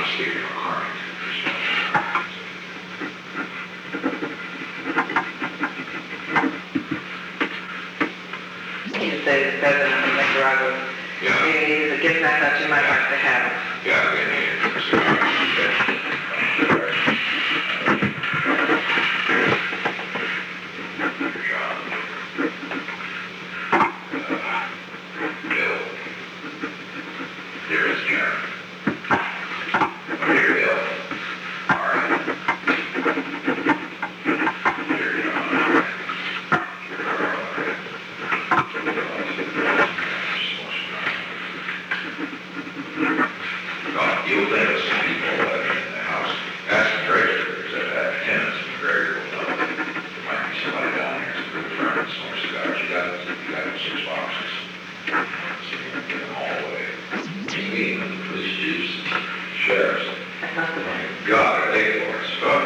not speaking of harming. You say the president of Nicaragua. Yeah. Maybe it is a gift I thought you might like to have. Yeah, they need it. Bill. Here is Karen. Here, Bill. All right. Here, John. You'll think of some people living in the house. Ask the treasurer, that have tenants in the graveyard will know. There might be somebody down here who's a good friend and some cigars. You got 6 boxes. So you can get them all away. You meet with the police chiefs, sheriffs. God, they for us, but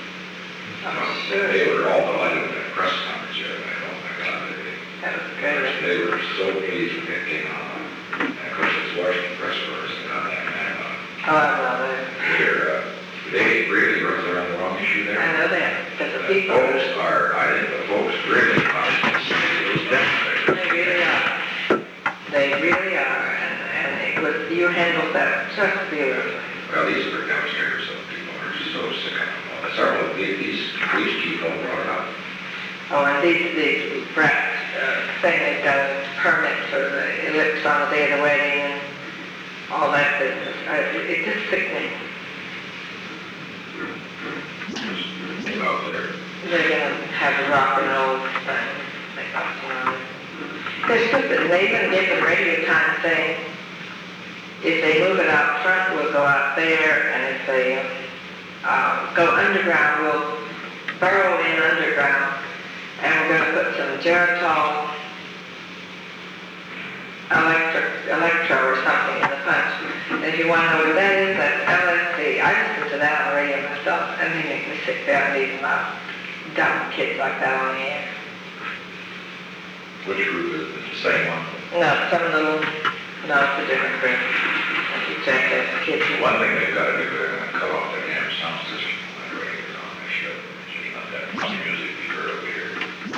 they were all delighted with that press conference here. Oh my God, they were so pleased with it came out. And of course, it's Washington press first and not that man on it. Oh, I love it. They really were on the wrong issue there. I know that, because the people. I think the folks really are. They really are. They really are, and it was, you handled that just beautifully. Well, these were demonstrators, so people are so sick of them. Several of these police people brought it up. Oh, and these brats saying they've got a permit for the ellipse on the day of the wedding and all that business. It's just sickening. Out there. They're going to have a rock and roll thing. They're stupid. And they even give them radio time saying, if they move it out front, we'll go out there, and if they go underground, we'll burrow in underground, and we're going to put some Geritol electro or something in the punch. And if you want to know what that is, that's LSD. I listen to that on the radio myself, and they make me sit there and leave them out. Dumb kids like that on the air. Which group is it? The same one? No, it's a different group. You check that kids. One thing they've got to do, they're going to cut off the damn sound system when the radio is on. They should. Just let that music be heard over here.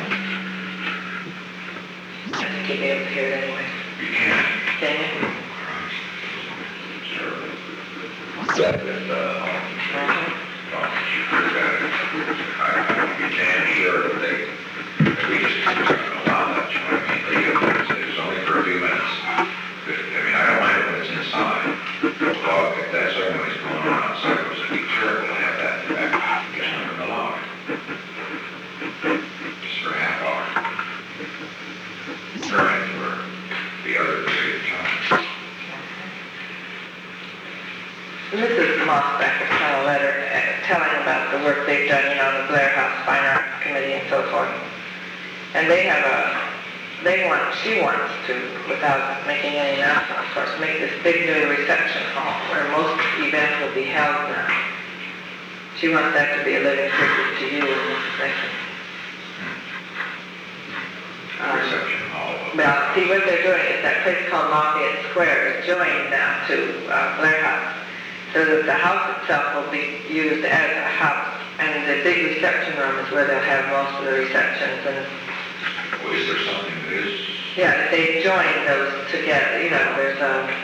I think you'll be able to hear it anyway. You can't. Can you? That is, you can, sure, but we just allow that, you know what I mean? It's only for a few minutes. I mean, I don't mind it when it's inside. Well, if that ceremony's going on outside, it was a terrible to have that in the back. Just not allowed. Just for a half hour. Right, for the other period of time. Mrs. Mossbecker sent a letter telling about the work they've done, on the Blair House Fine Arts Committee and so forth. And she wants to, without making any announcement, of course, make this big new reception hall where most events will be held now. She wants that to be a living tribute to you and Mrs. Nixon. Reception hall. Well, see, what they're doing is that place called Lafayette Square is joined now to Blair House. So that the house itself will be used as a house, and the big reception room is where they'll have most of the receptions. And well, is there something that is? yeah, they joined those together. There's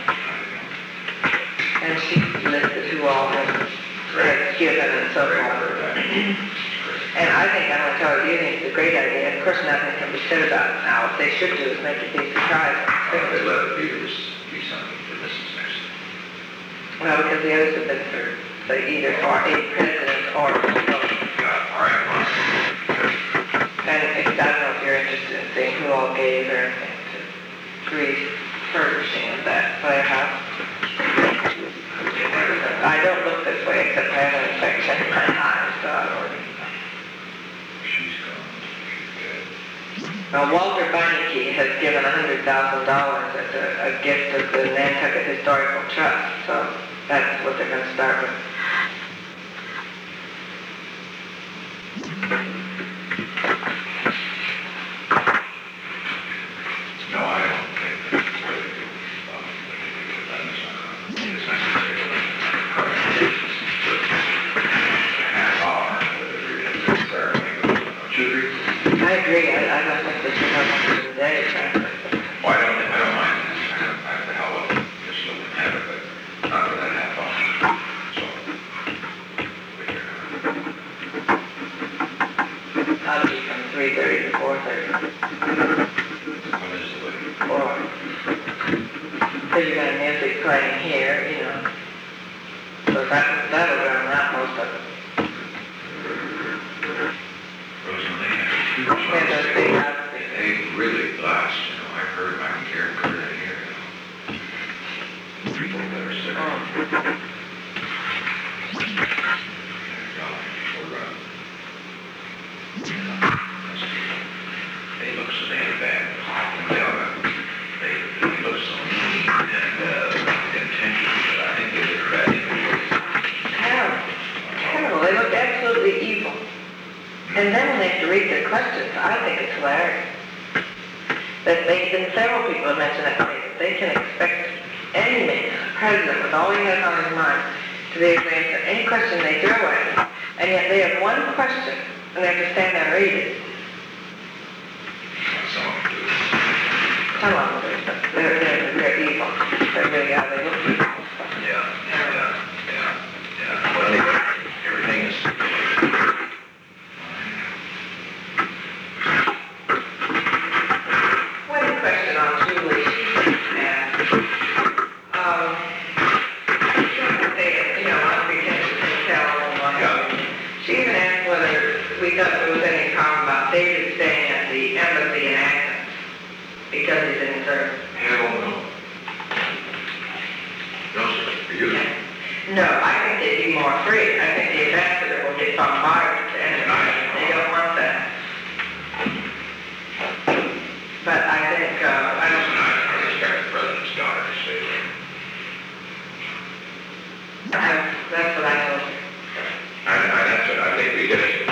and she listed who all has given and so forth. And I think I'm going to tell you, it's a great idea. Of course, nothing can be said about it now. What they should do is make it be surprising. They let it be something for Mrs. Nixon. Well, because the others have been for, say, either for a president or for both. Yeah, all right. And I don't know if you're interested in seeing who all gave or anything to Greece furnishing of that playhouse. I don't look this way except I have an infection in my eye, so I don't really know. She's gone. She's dead. Now, Walter Beinecke has given $100,000 as a gift of the Nantucket Historical Trust, so that's what they're going to start with. No, I don't think that's really good. It's not necessary. that'll drown out most of it. Rosalie, Yeah, those big houses. they really blast, you know, I've heard my care occur in here, you know. People that are sick. Oh. They look so damn bad. They look so mean and intentional, but I think they did a bad thing. Terrible. Terrible. They look absolutely evil. And then when they have to read their questions, I think it's hilarious. That and several people have mentioned that to me, that they can expect any man, president, with all he has on his mind, to be able to answer any question they throw at him. And yet they have one question, and they have to stand there and read it. Some of them do. Some of them do, but they're evil. They really are. They look evil. Yeah. Well, anyway, everything is. One question on Julie. She even asked whether we thought there was any problem about David staying at the embassy in Athens because he didn't serve. Hell no. No, sir, for you. No, I think they'd be more free. I think the ambassador will get bombarded and they don't want that. But I think, I don't know. I expect the president's daughter to stay there. That's what I know. I think we did it.